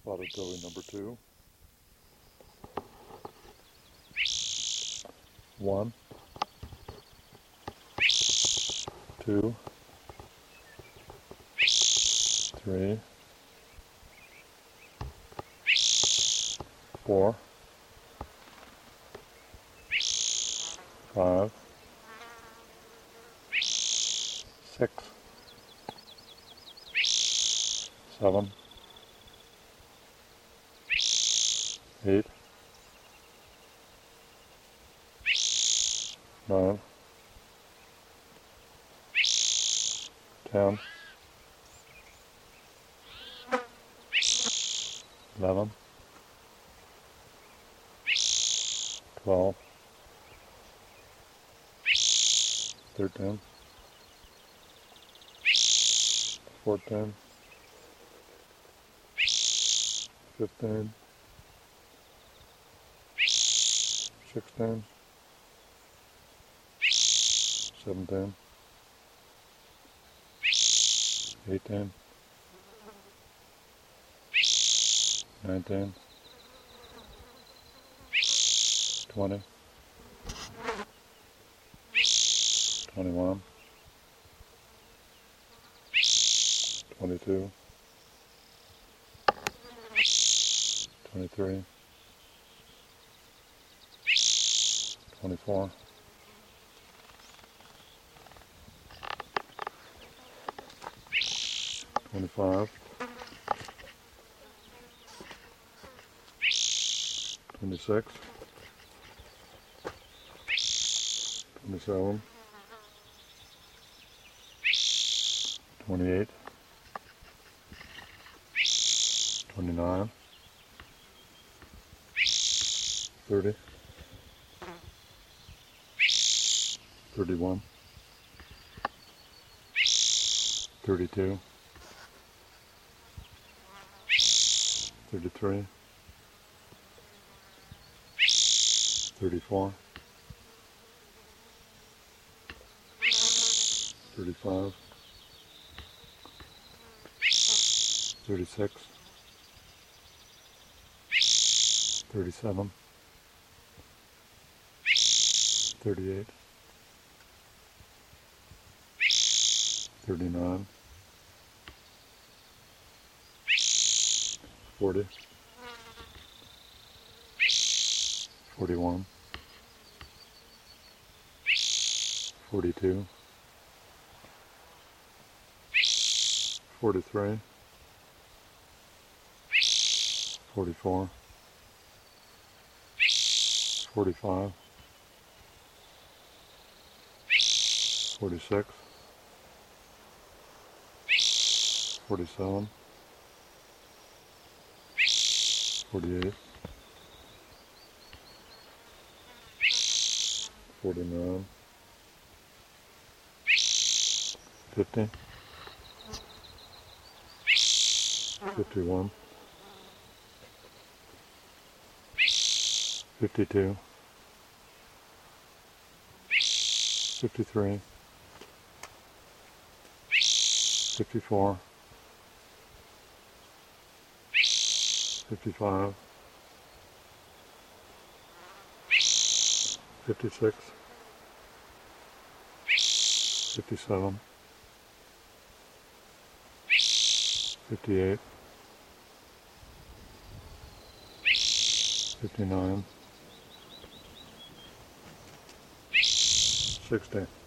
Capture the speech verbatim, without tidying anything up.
Spotted Billy number two. One, two, three, four, five, six, seven, eight, nine, ten, eleven, twelve, thirteen, fourteen, fifteen, sixteen, seventeen, eighteen, nineteen, twenty, twenty-one, twenty-two, twenty-three, twenty-four, twenty-five, twenty-six, twenty-seven, twenty-eight, twenty-nine, thirty, thirty-one, thirty-two, thirty-three, thirty-four, thirty-five, thirty-six, thirty-seven, thirty-eight, thirty-nine, forty, forty-one, forty-two, forty-three, forty-four, forty-five, forty-six, forty-seven, forty-eight, forty-nine, fifty, fifty-one, fifty-two, fifty-three, fifty-four, fifty-five, fifty-six, fifty-seven, fifty-eight, fifty-nine, sixty.